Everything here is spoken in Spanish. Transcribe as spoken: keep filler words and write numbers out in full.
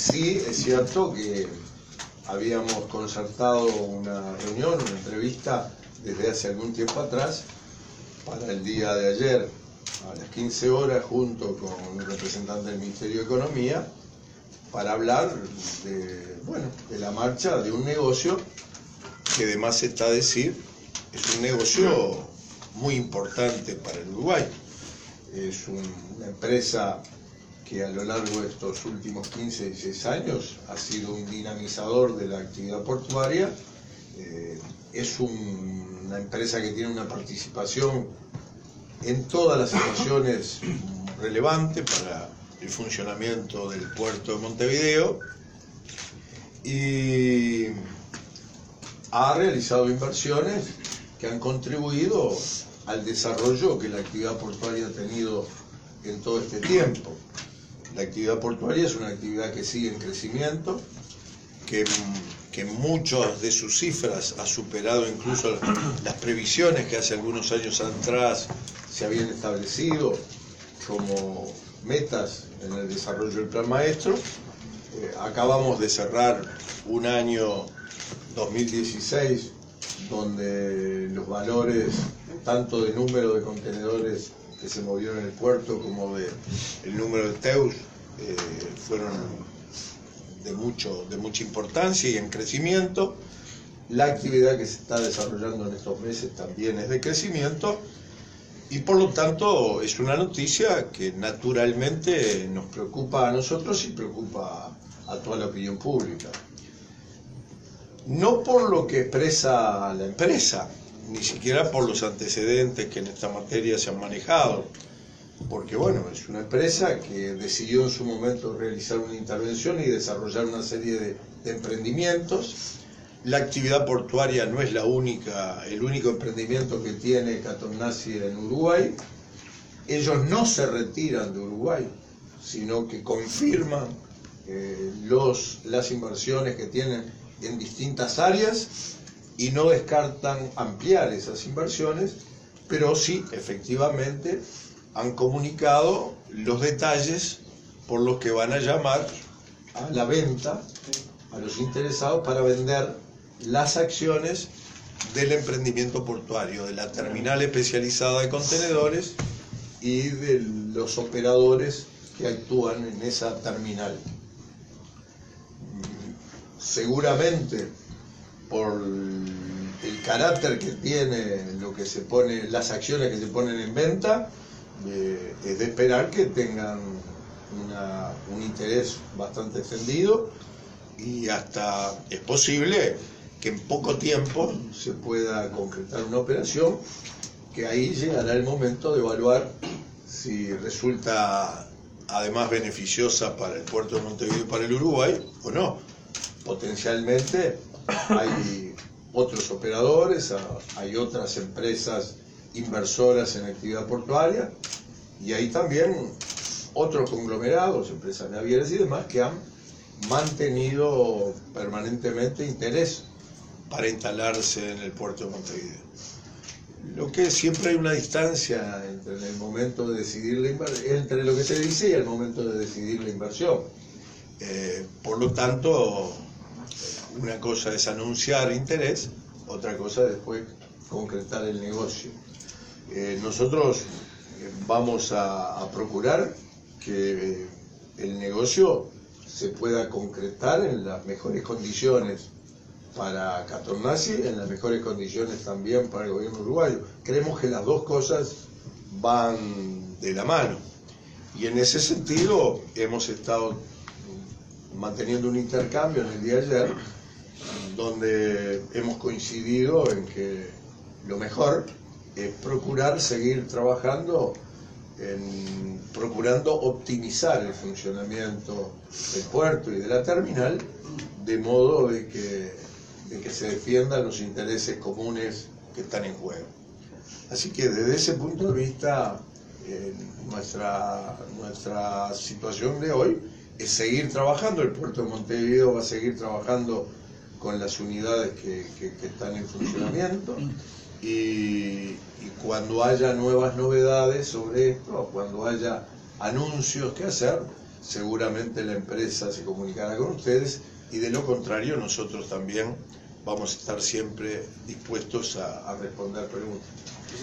Sí, es cierto que habíamos concertado una reunión, una entrevista desde hace algún tiempo atrás para el día de ayer a las quince horas junto con un representante del Ministerio de Economía para hablar de, bueno, de la marcha de un negocio que, de más está decir, es un negocio muy importante para el Uruguay. Es un, una empresa que a lo largo de estos últimos quince, dieciséis años ha sido un dinamizador de la actividad portuaria. Eh, es un, una empresa que tiene una participación en todas las situaciones relevantes para el funcionamiento del puerto de Montevideo y ha realizado inversiones que han contribuido al desarrollo que la actividad portuaria ha tenido en todo este tiempo. La actividad portuaria es una actividad que sigue en crecimiento, que, que muchas de sus cifras ha superado incluso las previsiones que hace algunos años atrás se habían establecido como metas en el desarrollo del Plan Maestro. Eh, acabamos de cerrar un año dos mil dieciséis donde los valores tanto de número de contenedores que se movieron en el puerto como de el número de T E Us eh, fueron de, mucho, de mucha importancia y en crecimiento. La actividad que se está desarrollando en estos meses también es de crecimiento y por lo tanto es una noticia que naturalmente nos preocupa a nosotros y preocupa a toda la opinión pública. No por lo que expresa la empresa, ni siquiera por los antecedentes que en esta materia se han manejado, porque bueno, es una empresa que decidió en su momento realizar una intervención y desarrollar una serie de, de emprendimientos. La actividad portuaria no es la única, el único emprendimiento que tiene Katognasi en Uruguay. Ellos no se retiran de Uruguay, sino que confirman eh, los, las inversiones que tienen en distintas áreas y no descartan ampliar esas inversiones, pero sí, efectivamente, han comunicado los detalles por los que van a llamar a la venta a los interesados para vender las acciones del emprendimiento portuario, de la terminal especializada de contenedores y de los operadores que actúan en esa terminal. Seguramente por el carácter que tiene lo que se pone, las acciones que se ponen en venta, eh, es de esperar que tengan una, un interés bastante extendido y hasta es posible que en poco tiempo se pueda concretar una operación que ahí llegará el momento de evaluar si resulta además beneficiosa para el puerto de Montevideo y para el Uruguay o no. Potencialmente hay otros operadores, hay otras empresas inversoras en actividad portuaria y hay también otros conglomerados, empresas navieras y demás que han mantenido permanentemente interés para instalarse en el puerto de Montevideo. Lo que siempre hay una distancia entre el momento de decidir la inversión, entre lo que se dice y el momento de decidir la inversión. Eh, por lo tanto, una cosa es anunciar interés, otra cosa es después concretar el negocio. Eh, nosotros vamos a, a procurar que el negocio se pueda concretar en las mejores condiciones para Katognasi, en las mejores condiciones también para el gobierno uruguayo. Creemos que las dos cosas van de la mano y en ese sentido hemos estado manteniendo un intercambio en el día de ayer donde hemos coincidido en que lo mejor es procurar seguir trabajando en procurando optimizar el funcionamiento del puerto y de la terminal de modo de que, de que se defiendan los intereses comunes que están en juego. Así que desde ese punto de vista eh, nuestra, nuestra situación de hoy es seguir trabajando. El puerto de Montevideo va a seguir trabajando con las unidades que, que, que están en funcionamiento y, y cuando haya nuevas novedades sobre esto, cuando haya anuncios que hacer, seguramente la empresa se comunicará con ustedes, y de lo contrario nosotros también vamos a estar siempre dispuestos a, a responder preguntas.